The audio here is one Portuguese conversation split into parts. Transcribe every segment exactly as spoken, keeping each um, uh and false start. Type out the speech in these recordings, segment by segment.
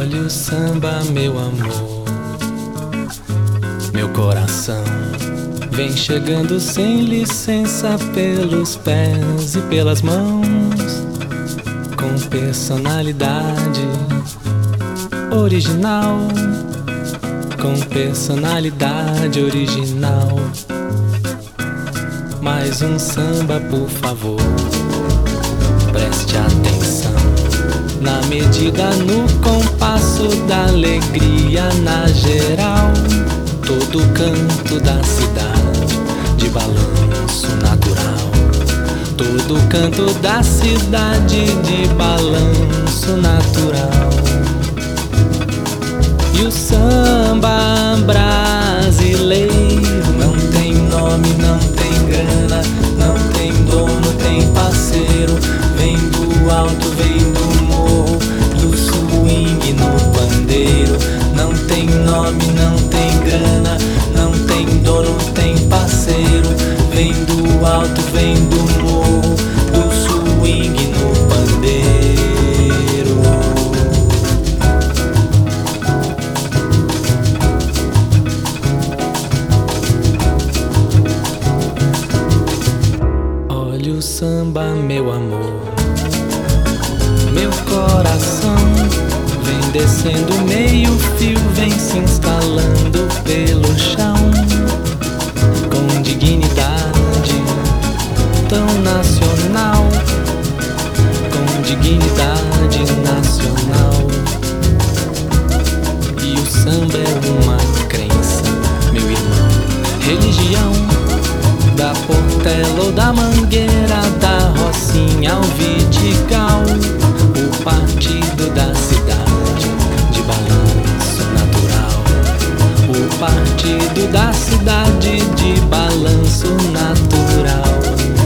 Olha o samba, meu amor, meu coração vem chegando sem licença pelos pés e pelas mãos, com personalidade original, com personalidade original. Mais um samba, por favor, preste atenção. Na medida, no compasso da alegria, na geral, todo canto da cidade de balanço natural, todo canto da cidade de balanço natural. E o samba brasileiro não tem nome, não tem grana, não tem dono, tem parceiro. Vem do alto, vem do morro, do swing no pandeiro. Não tem nome, não tem grana, não tem dono, tem parceiro. Vem do alto, vem do morro, do swing no pandeiro. Olha o samba, meu amor, meu coração vem descendo meio fio, vem se instalando pelo chão, com dignidade tão nacional, com dignidade nacional. E o samba é uma crença, meu irmão, religião, da Portela ou da Mangueira, da Rocinha ao Vidigal, o partido da cidade de balanço natural, o partido da cidade de balanço natural.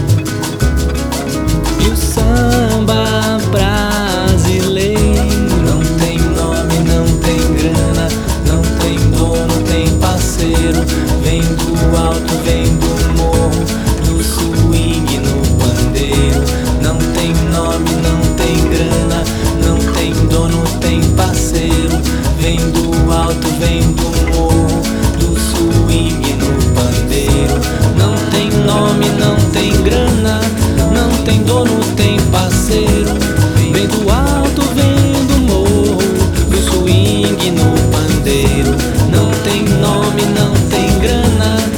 E o samba brasileiro não tem nome, não tem grana, não tem dono, tem parceiro. Vem do alto, vem do morro, do swing no pandeiro. Não tem nome, não tem grana, não tem dono, tem parceiro. Vem do alto, vem do morro, do swing no pandeiro. Não tem nome, não tem grana, não tem dono, tem parceiro. Vem do alto, vem do morro, do swing no pandeiro. Não tem nome, não tem grana,